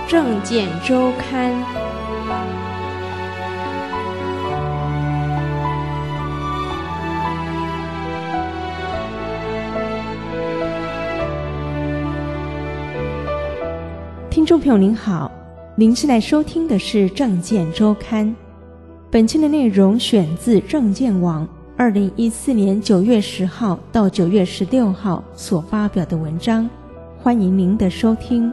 政见周刊。听众朋友您好，您现在收听的是政见周刊。本期的内容选自政见网2014年9月10号到9月16号所发表的文章，欢迎您的收听。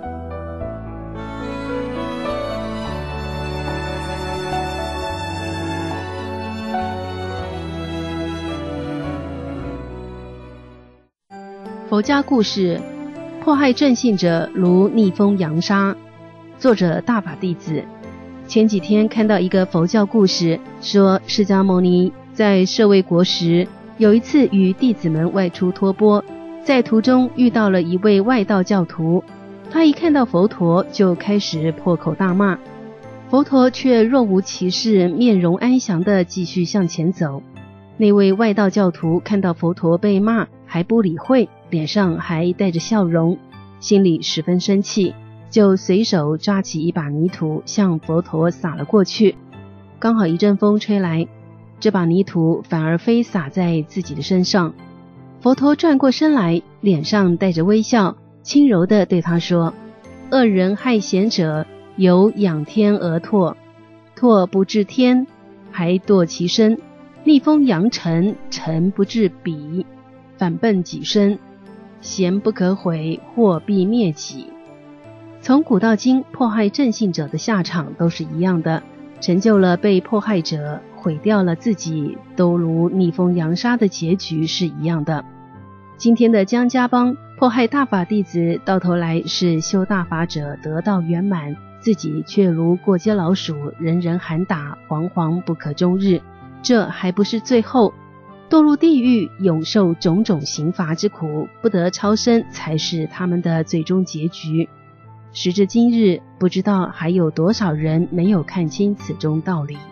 佛家故事，迫害正信者如逆风扬沙。作者大法弟子。前几天看到一个佛教故事，说释迦牟尼在舍卫国时，有一次与弟子们外出托钵，在途中遇到了一位外道教徒，他一看到佛陀就开始破口大骂，佛陀却若无其事，面容安详地继续向前走。那位外道教徒看到佛陀被骂还不理会，脸上还带着笑容，心里十分生气，就随手抓起一把泥土向佛陀撒了过去。刚好一阵风吹来，这把泥土反而飞洒在自己的身上。佛陀转过身来，脸上带着微笑，轻柔地对他说：恶人害贤者，有仰天而唾，唾不至天，还堕其身；逆风扬尘，尘不至彼，反奔己身。贤不可毁，祸必灭己。从古到今，迫害正信者的下场都是一样的，成就了被迫害者，毁掉了自己，都如逆风扬沙的结局是一样的。今天的江家帮迫害大法弟子，到头来是修大法者得道圆满，自己却如过街老鼠，人人喊打，惶惶不可终日。这还不是最后，堕入地狱，永受种种刑罚之苦，不得超生，才是他们的最终结局。时至今日，不知道还有多少人没有看清此中道理。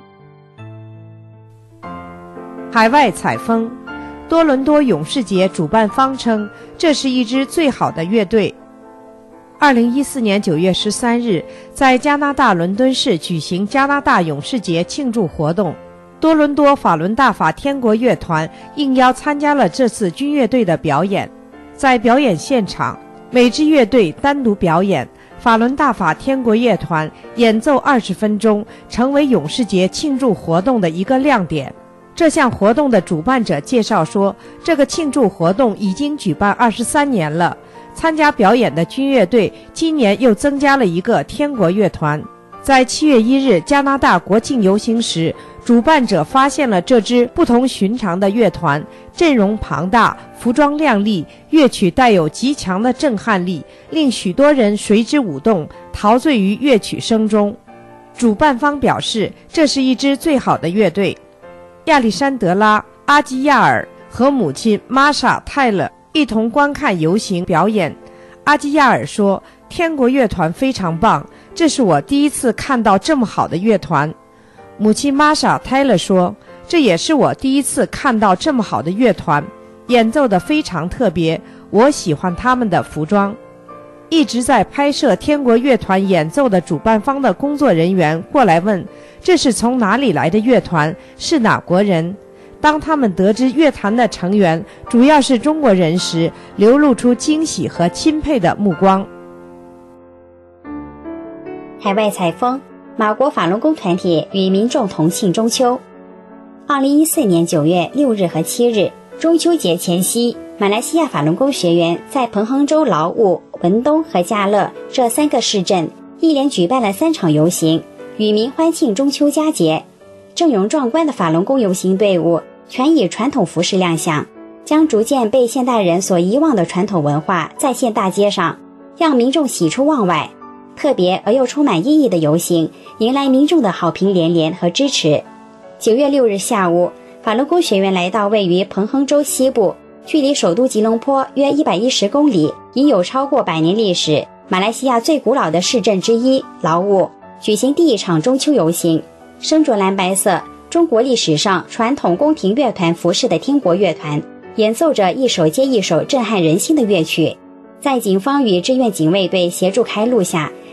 海外采风，多伦多勇士节主办方称，这是一支最好的乐队。2014年9月13日，在加拿大伦敦市举行加拿大勇士节庆祝活动。多伦多法伦大法天国乐团应邀参加了这次军乐队的表演。在表演现场，每支乐队单独表演，法伦大法天国乐团演奏20分钟，成为勇士节庆祝活动的一个亮点。这项活动的主办者介绍说，这个庆祝活动已经举办23年了，参加表演的军乐队今年又增加了一个天国乐团。在7月1日加拿大国庆游行时，主办者发现了这支不同寻常的乐团，阵容庞大，服装亮丽，乐曲带有极强的震撼力，令许多人随之舞动，陶醉于乐曲声中。主办方表示，这是一支最好的乐队。亚历山德拉·阿基亚尔和母亲玛莎·泰勒一同观看游行表演。阿基亚尔说，天国乐团非常棒，这是我第一次看到这么好的乐团。母亲玛莎·泰勒说，这也是我第一次看到这么好的乐团，演奏得非常特别，我喜欢他们的服装。一直在拍摄天国乐团演奏的主办方的工作人员过来问，这是从哪里来的乐团，是哪国人？当他们得知乐团的成员主要是中国人时，流露出惊喜和钦佩的目光。 海外采风，马国法轮功团体与民众同庆中秋。2014年9月6日和7日，中秋节前夕，马来西亚法轮功学员在彭亨州劳务、文东和家乐这3个市镇一连举办了3场游行，与民欢庆中秋佳节。阵容壮观的法轮功游行队伍全以传统服饰亮相，将逐渐被现代人所遗忘的传统文化再现大街上，让民众喜出望外。特别而又充满意义的游行迎来民众的好评连连和支持。9月6日下午，法轮功学员来到位于彭亨州西部，距离首都吉隆坡约110公里，已有超过100年历史，马来西亚最古老的市镇之一劳务，举行第一场中秋游行。身着蓝白色中国历史上传统宫廷乐团服饰的天国乐团，演奏着一首接一首震撼人心的乐曲。在警方与志愿警卫队协助开路下，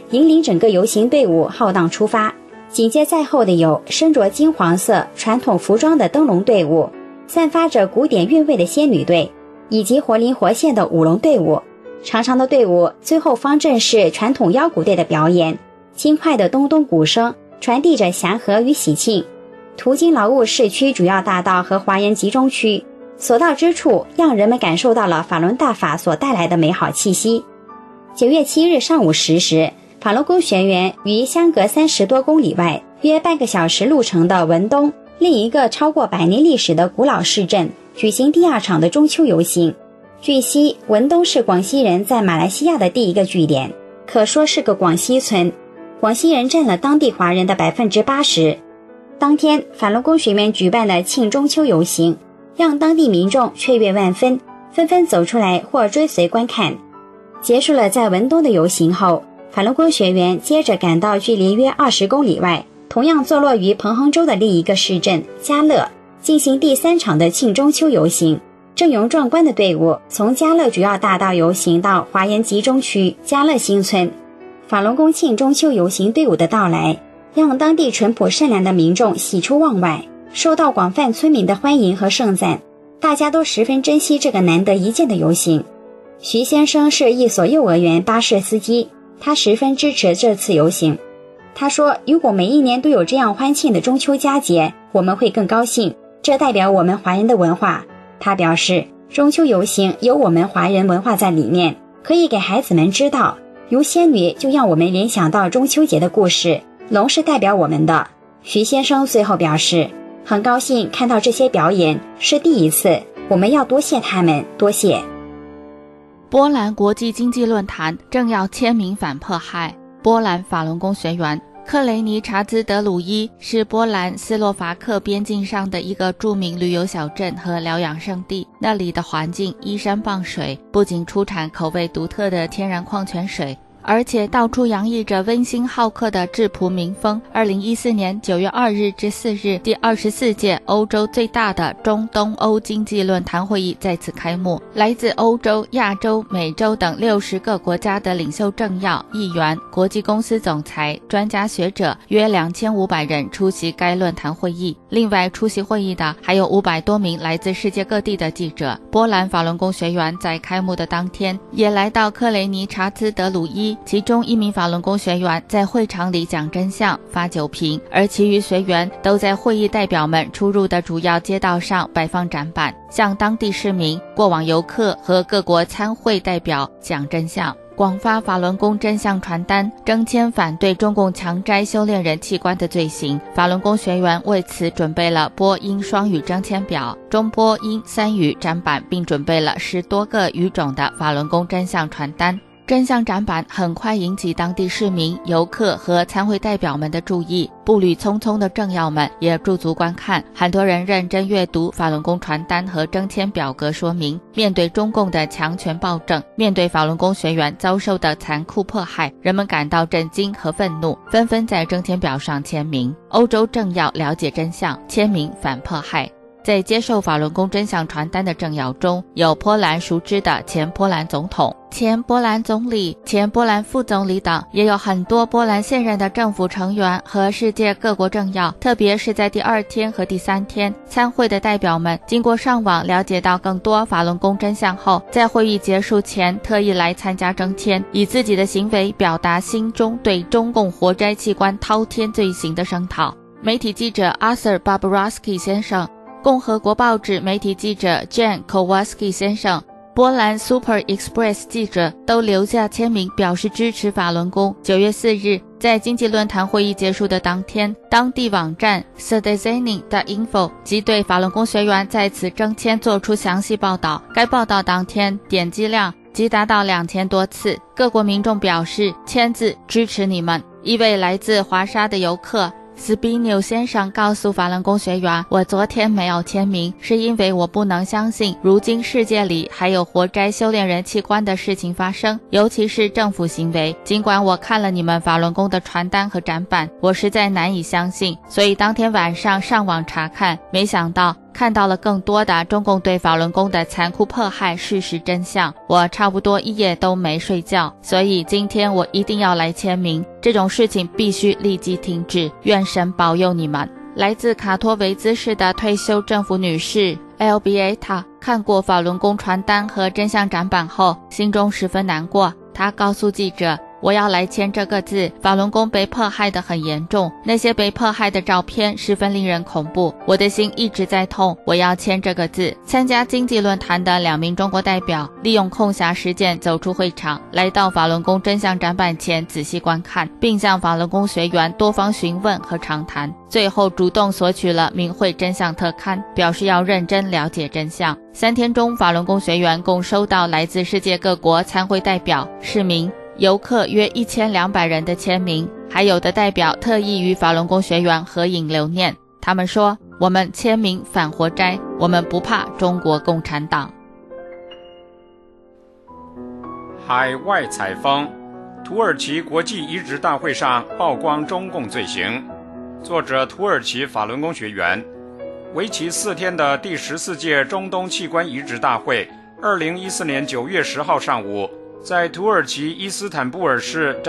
引领整个游行队伍浩荡出发。紧接在后的有身着金黄色传统服装的灯笼队伍，散发着古典韵味的仙女队，以及活灵活现的舞龙队伍。长长的队伍最后方阵是传统腰鼓队的表演，轻快的咚咚鼓声传递着祥和与喜庆。途经劳务市区主要大道和华严集中区，所到之处让人们感受到了法轮大法所带来的美好气息。9月7日上午10时，法轮功学员于相隔30多公里外约半个小时路程的文东，另一个超过100年历史的古老市镇举行第2场的中秋游行。据悉，文东是广西人在马来西亚的第一个据点，可说是个广西村，广西人占了当地华人的80%。当天，法轮功学员举办的庆中秋游行，让当地民众雀跃万分，纷纷走出来或追随观看。结束了在文东的游行后，法轮功学员接着赶到距离约20公里外，同样坐落于彭亨州的另一个市镇嘉乐，进行第3场的庆中秋游行。阵容壮观的队伍从嘉乐主要大道游行到华严集中区嘉乐新村。法轮功庆中秋游行队伍的到来，让当地淳朴善良的民众喜出望外，受到广泛村民的欢迎和盛赞，大家都十分珍惜这个难得一见的游行。徐先生是一所幼儿园巴士司机，他十分支持这次游行。他说，如果每一年都有这样欢庆的中秋佳节，我们会更高兴，这代表我们华人的文化。他表示，中秋游行有我们华人文化在里面，可以给孩子们知道，如仙女就让我们联想到中秋节的故事，龙是代表我们的。徐先生最后表示，很高兴看到这些表演，是第一次，我们要多谢他们，多谢。 波兰国际经济论坛正要签名反迫害。波兰法轮功学员克雷尼查兹德鲁伊是波兰斯洛伐克边境上的一个著名旅游小镇和疗养胜地，那里的环境依山傍水，不仅出产口味独特的天然矿泉水，而且到处洋溢着温馨好客的质朴民风。2014年9月2日至4日，第24届欧洲最大的中东欧经济论坛会议在此开幕。来自欧洲、亚洲、美洲等60个国家的领袖政要、议员、国际公司总裁、专家学者约2500人出席该论坛会议。另外出席会议的还有500多名来自世界各地的记者。波兰法轮功学员在开幕的当天也来到克雷尼查兹德鲁伊，其中1名法轮功学员在会场里讲真相、发酒瓶，而其余学员都在会议代表们出入的主要街道上摆放展板，向当地市民、过往游客和各国参会代表讲真相，广发法轮功真相传单，征签反对中共强摘修炼人器官的罪行。法轮功学员为此准备了播英双语征签表、中播英3语展板，并准备了10多个语种的法轮功真相传单。真相展板很快引起当地市民、游客和参会代表们的注意，步履匆匆的政要们也驻足观看，很多人认真阅读法轮功传单和征签表格说明。面对中共的强权暴政，面对法轮功学员遭受的残酷迫害，人们感到震惊和愤怒，纷纷在征签表上签名。欧洲政要了解真相，签名反迫害。在接受法轮功真相传单的政要中，有波兰熟知的前波兰总统、前波兰总理、前波兰副总理等，也有很多波兰现任的政府成员和世界各国政要。特别是在第2天和第3天，参会的代表们经过上网了解到更多法轮功真相后，在会议结束前特意来参加征签，以自己的行为表达心中对中共活摘器官滔天罪行的声讨。媒体记者 Arthur Baborowski 先生、共和国报纸媒体记者 Jan Kowalski 先生、波兰 Super Express 记者都留下签名表示支持法轮功。9月4日，在经济论坛会议结束的当天，当地网站 Citizen 的 Info 即对法轮功学员在此征签做出详细报道。该报道当天点击量即达到2000多次。各国民众表示签字支持你们。一位来自华沙的游客斯比纽先生告诉法轮功学员，我昨天没有签名，是因为我不能相信如今世界里还有活摘修炼人器官的事情发生，尤其是政府行为。尽管我看了你们法轮功的传单和展板，我实在难以相信，所以当天晚上上网查看，没想到看到了更多的中共对法轮功的残酷迫害事实真相，我差不多一夜都没睡觉，所以今天我一定要来签名，这种事情必须立即停止，愿神保佑你们。来自卡托维兹市的退休政府女士 Elbieta 看过法轮功传单和真相展板后，心中十分难过。她告诉记者，我要来签这个字，法轮功被迫害得很严重，那些被迫害的照片十分令人恐怖，我的心一直在痛，我要签这个字。参加经济论坛的2名中国代表利用空暇时间走出会场，来到法轮功真相展板前仔细观看，并向法轮功学员多方询问和长谈，最后主动索取了明慧真相特刊，表示要认真了解真相。3天中，法轮功学员共收到来自世界各国参会代表、市民、游客约1200人的签名，还有的代表特意与法轮功学员合影留念。他们说，我们签名反活摘，我们不怕中国共产党。 海外采风，土耳其国际移植大会上曝光中共罪行。作者土耳其法轮功学员。为期4天的第14届中东器官移植大会2014年9月10号上午在土耳其伊斯坦布尔市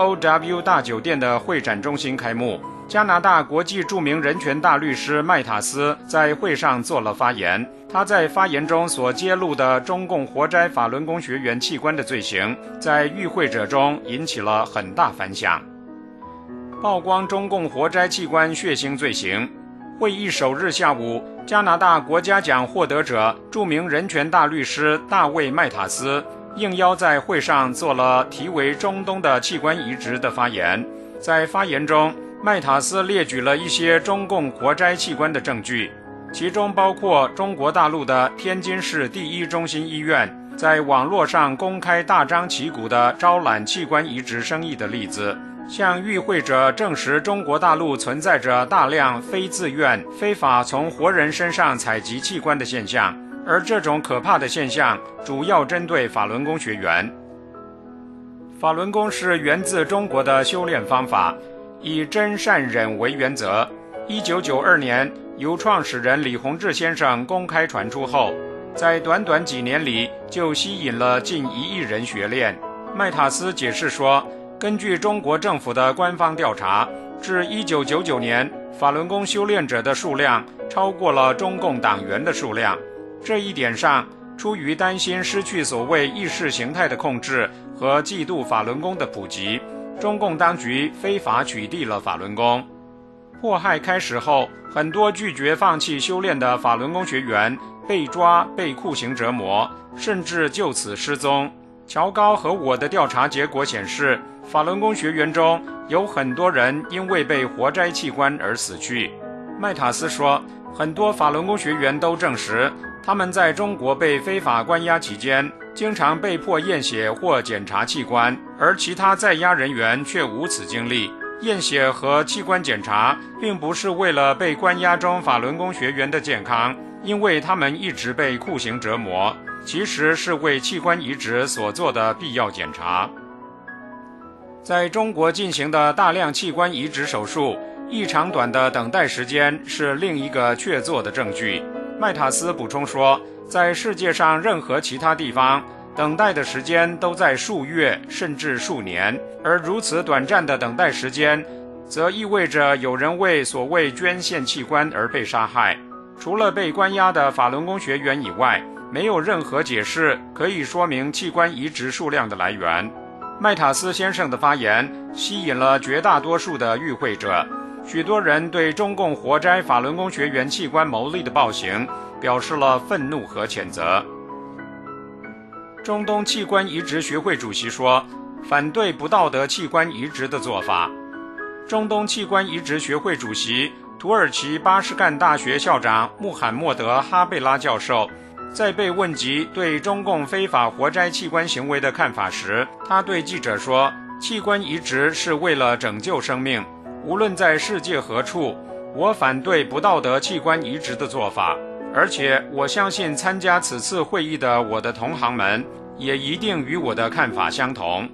WOW 大酒店的会展中心开幕。加拿大国际著名人权大律师麦塔斯在会上做了发言。他在发言中所揭露的中共活摘法轮功学员器官的罪行，在与会者中引起了很大反响。曝光中共活摘器官血腥罪行。会议首日下午，加拿大国家奖获得者、著名人权大律师大卫·麦塔斯应邀在会上做了题为“中东的器官移植”的发言。在发言中，麦塔斯列举了一些中共活摘器官的证据，其中包括中国大陆的天津市第一中心医院在网络上公开大张旗鼓地招揽器官移植生意的例子，向与会者证实中国大陆存在着大量非自愿、非法从活人身上采集器官的现象，而这种可怕的现象主要针对法轮功学员。法轮功是源自中国的修炼方法，以真善忍为原则。1992年由创始人李洪志先生公开传出后，在短短几年里就吸引了近1亿人学练。麦塔斯解释说，根据中国政府的官方调查，至1999年，法轮功修炼者的数量超过了中共党员的数量。这一点上，出于担心失去所谓意识形态的控制和嫉妒法轮功的普及，中共当局非法取缔了法轮功。迫害开始后，很多拒绝放弃修炼的法轮功学员被抓、被酷刑折磨，甚至就此失踪。乔高和我的调查结果显示，法轮功学员中有很多人因为被活摘器官而死去。麦塔斯说，很多法轮功学员都证实，他们在中国被非法关押期间，经常被迫验血或检查器官，而其他在押人员却无此经历。验血和器官检查并不是为了被关押中法轮功学员的健康，因为他们一直被酷刑折磨，其实是为器官移植所做的必要检查。在中国进行的大量器官移植手术，异常短的等待时间是另一个确凿的证据。麦塔斯补充说，在世界上任何其他地方，等待的时间都在数月甚至数年，而如此短暂的等待时间，则意味着有人为所谓捐献器官而被杀害。除了被关押的法轮功学员以外，没有任何解释可以说明器官移植数量的来源。麦塔斯先生的发言吸引了绝大多数的与会者，许多人对中共活摘法轮功学员器官牟利的暴行表示了愤怒和谴责。中东器官移植学会主席说，反对不道德器官移植的做法。中东器官移植学会主席、土耳其巴什干大学校长穆罕默德·哈贝拉教授在被问及对中共非法活摘器官行为的看法时，他对记者说，器官移植是为了拯救生命，无论在世界何处，我反对不道德器官移植的做法，而且我相信参加此次会议的我的同行们也一定与我的看法相同。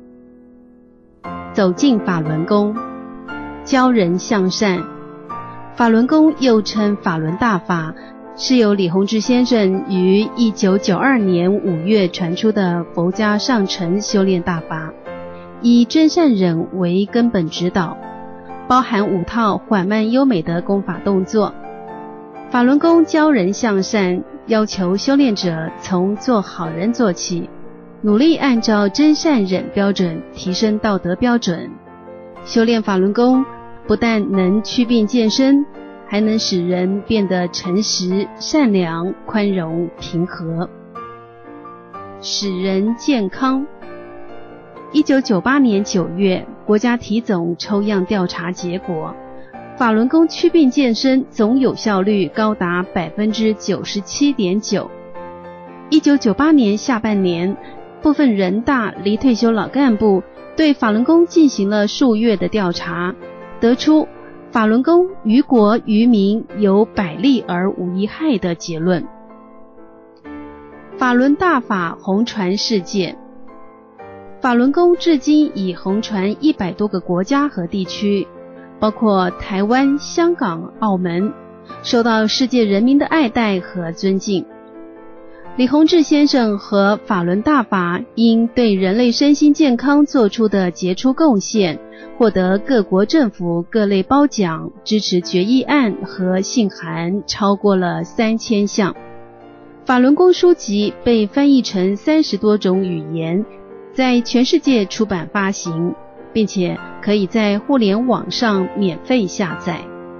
走进法轮功，教人向善， 法轮功又称法轮大法，是由李洪志先生于1992年5月传出的佛家上乘修炼大法，以真善忍为根本指导，包含5套缓慢优美的功法动作。法轮功教人向善，要求修炼者从做好人做起，努力按照真善忍标准提升道德标准。修炼法轮功不但能祛病健身，还能使人变得诚实、善良、宽容、平和，使人健康。1998年9月，国家体总抽样调查结果，法轮功祛病健身总有效率高达 97.9%。1998年下半年，部分人大离退休老干部对法轮功进行了数月的调查，得出法轮功于国于民有百利而无一害的结论。法轮大法红传世界，法轮功至今已红传100多个国家和地区，包括台湾、香港、澳门，受到世界人民的爱戴和尊敬。李洪志先生和法轮大法因对人类身心健康做出的杰出贡献，获得各国政府各类褒奖、支持决议案和信函超过了3000项。法轮功书籍被翻译成30多种语言，在全世界出版发行，并且可以在互联网上免费下载。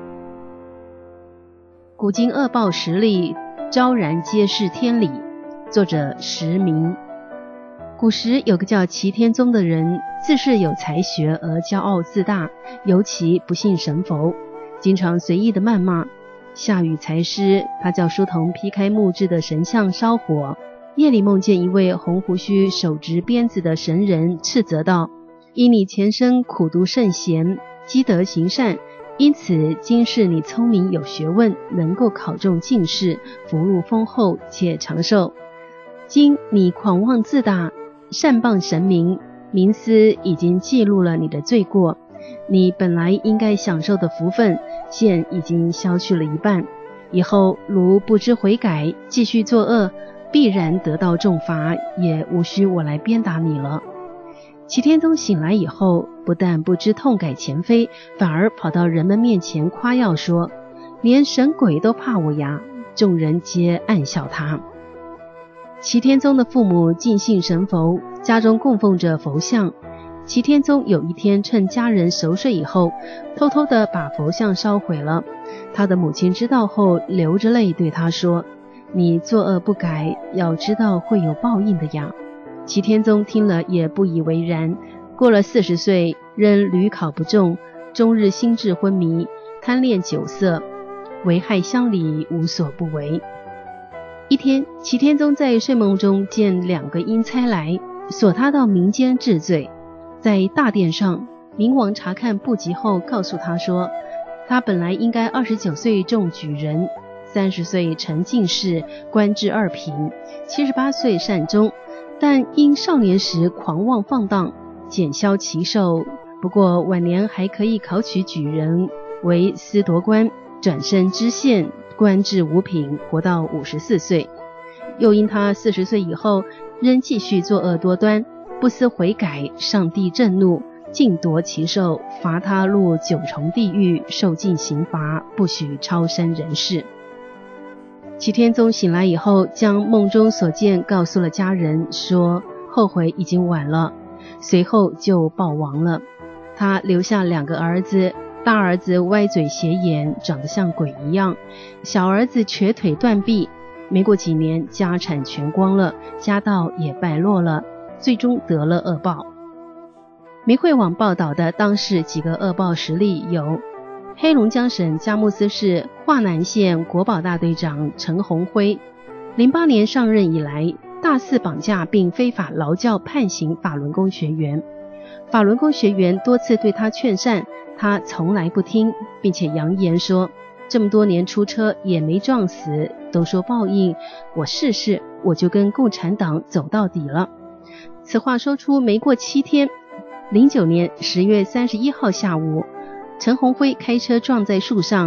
古今恶报实例，昭然皆是天理。作者石明。古时有个叫齐天宗的人，自恃有才学而骄傲自大，尤其不信神佛，经常随意的谩骂。下雨才师，他叫书童劈开木质的神像烧火，夜里梦见一位红胡须手执鞭子的神人，斥责道：因你前生苦读圣贤，积德行善，因此今世你聪明有学问，能够考中进士，福禄丰厚且长寿。今你狂妄自大，擅谤神明，冥司已经记录了你的罪过，你本来应该享受的福分，现已经消去了一半。以后如不知悔改，继续作恶，必然得到重罚，也无需我来鞭打你了。齐天宗醒来以后，不但不知痛改前非，反而跑到人们面前夸耀说：连神鬼都怕我呀！众人皆暗笑他。齐天宗的父母敬信神佛，家中供奉着佛像。齐天宗有一天趁家人熟睡以后，偷偷地把佛像烧毁了。他的母亲知道后，流着泪对他说：你作恶不改，要知道会有报应的呀。齐天宗听了也不以为然，过了40岁，仍屡考不中，终日心智昏迷，贪恋酒色，危害乡里，无所不为。一天，齐天宗在睡梦中见2个阴差来，索他到民间治罪。在大殿上，明王查看簿籍后告诉他说，他本来应该29岁中举人，30岁成进士，官至2品，78岁善终，但因少年时狂妄放荡，减消其寿，不过晚年还可以考取举人，为司铎官，转升知县，官至5品，活到54岁。又因他40岁以后仍继续作恶多端，不思悔改，上帝震怒，尽夺其寿，罚他入9重地狱，受尽刑罚，不许超生人世。齐天宗醒来以后，将梦中所见告诉了家人，说后悔已经晚了，随后就暴亡了。他留下2个儿子，大儿子歪嘴斜眼，长得像鬼一样，小儿子瘸腿断臂，没过几年家产全光了，家道也败落了，最终得了恶报。媒汇网报道的当时几个恶报实例有：黑龙江省佳木斯市华南县国保大队长陈宏辉，08年上任以来，大肆绑架并非法劳教判刑法轮功学员。法轮功学员多次对他劝善，他从来不听，并且扬言说，这么多年出车也没撞死，都说报应，我试试，我就跟共产党走到底了。此话说出没过7天，09年10月31号下午，陈宏辉开车撞在树上，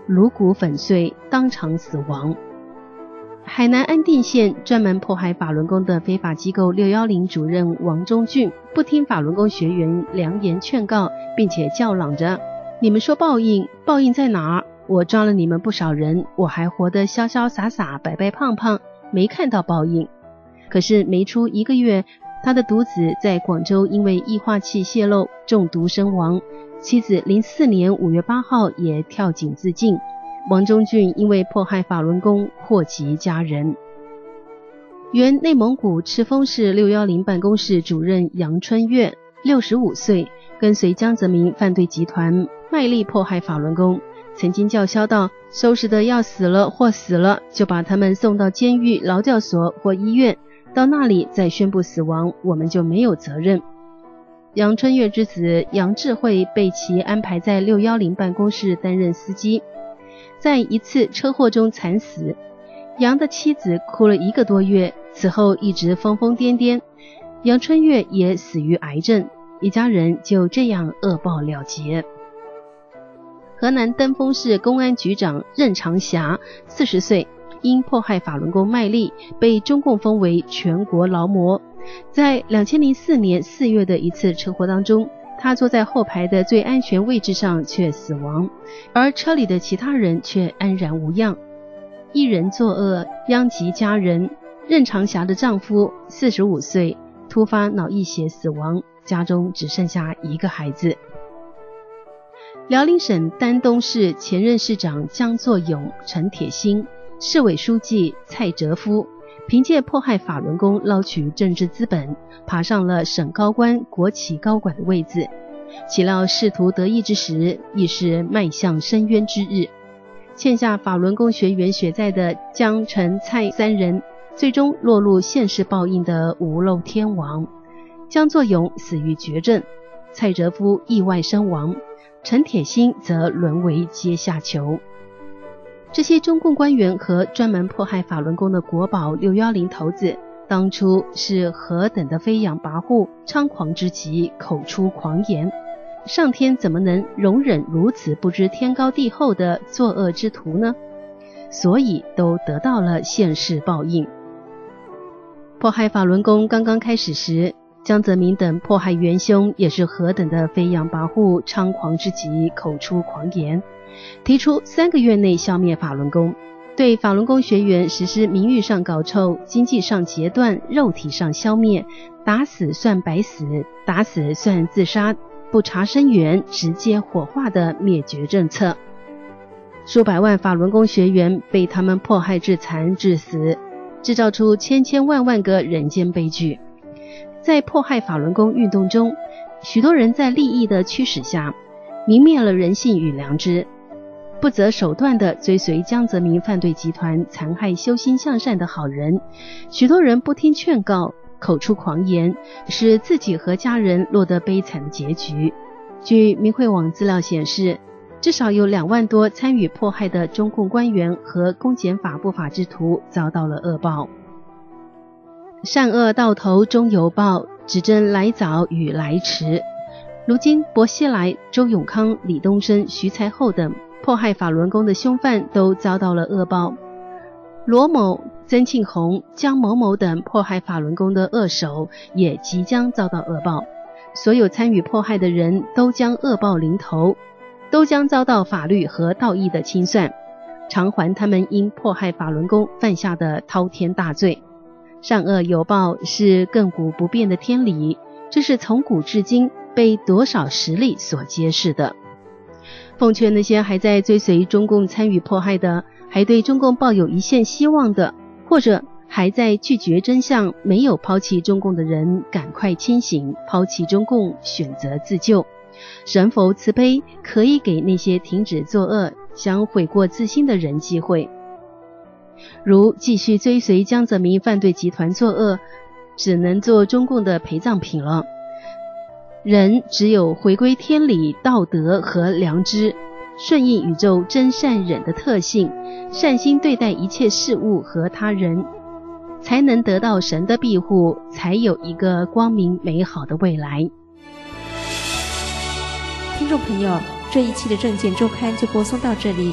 颅骨粉碎，当场死亡。海南安定县专门迫害法轮功的非法机构610主任王忠俊不听法轮功学员良言劝告，并且叫嚷着：你们说报应，报应在哪儿？我抓了你们不少人，我还活得潇潇洒洒白白胖胖，没看到报应。可是没出1个月，他的独子在广州因为液化气泄漏中毒身亡，妻子04年5月8号也跳井自尽。王忠俊因为迫害法轮功祸及家人。原内蒙古赤峰市610办公室主任杨春月65岁，跟随江泽民犯罪集团卖力迫害法轮功，曾经叫嚣道：收拾的要死了或死了，就把他们送到监狱、劳教所或医院，到那里再宣布死亡，我们就没有责任。杨春月之子杨智慧被其安排在610办公室担任司机，在一次车祸中惨死。杨的妻子哭了1个多月，此后一直疯疯癫癫。杨春月也死于癌症，一家人就这样恶报了结。河南登封市公安局长任长霞40岁，因迫害法轮功卖力，被中共封为全国劳模。在2004年4月的一次车祸当中，他坐在后排的最安全位置上却死亡，而车里的其他人却安然无恙。一人作恶，殃及家人。任长霞的丈夫45岁，突发脑溢血死亡，家中只剩下1个孩子。辽宁省丹东市前任市长江作勇、陈铁心，市委书记蔡哲夫，凭借迫害法轮功捞取政治资本，爬上了省高官、国企高管的位子。岂料仕途得意之时，已是迈向深渊之日。欠下法轮功学员血债的江、陈、蔡3人，最终落入现世报应的无漏天王。江作勇死于绝症，蔡哲夫意外身亡，陈铁心则沦为阶下囚。这些中共官员和专门迫害法轮功的国宝610头子，当初是何等的飞扬跋扈、猖狂之极，口出狂言。上天怎么能容忍如此不知天高地厚的作恶之徒呢？所以都得到了现世报应。迫害法轮功刚刚开始时，江泽民等迫害元凶也是何等的飞扬跋扈、猖狂之极，口出狂言，提出3个月内消灭法轮功，对法轮功学员实施名誉上搞臭、经济上截断、肉体上消灭，打死算白死，打死算自杀，不查生源，直接火化的灭绝政策。数百万法轮功学员被他们迫害致残致死，制造出千千万万个人间悲剧。在迫害法轮功运动中，许多人在利益的驱使下，泯灭了人性与良知，不择手段地追随江泽民犯罪集团残害修心向善的好人。许多人不听劝告，口出狂言，使自己和家人落得悲惨的结局。据明慧网资料显示，至少有2万多参与迫害的中共官员和公检法不法之徒遭到了恶报。善恶到头终有报，只争来早与来迟。如今薄熙来、周永康、李东生、徐才厚等迫害法轮功的凶犯都遭到了恶报。罗某、曾庆红、江某某等迫害法轮功的恶手也即将遭到恶报。所有参与迫害的人都将恶报临头，都将遭到法律和道义的清算，偿还他们因迫害法轮功犯下的滔天大罪。善恶有报是亘古不变的天理，这是从古至今被多少实例所揭示的。奉劝那些还在追随中共参与迫害的，还对中共抱有一线希望的，或者还在拒绝真相、没有抛弃中共的人，赶快清醒，抛弃中共，选择自救。神佛慈悲，可以给那些停止作恶、想悔过自新的人机会。如继续追随江泽民犯罪集团作恶，只能做中共的陪葬品了。人只有回归天理、道德和良知，顺应宇宙真善忍的特性，善心对待一切事物和他人，才能得到神的庇护，才有一个光明美好的未来。 听众朋友，这一期的证件周刊就播送到这里，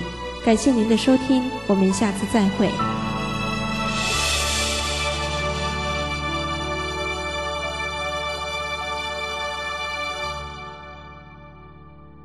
感谢您的收听，我们下次再会。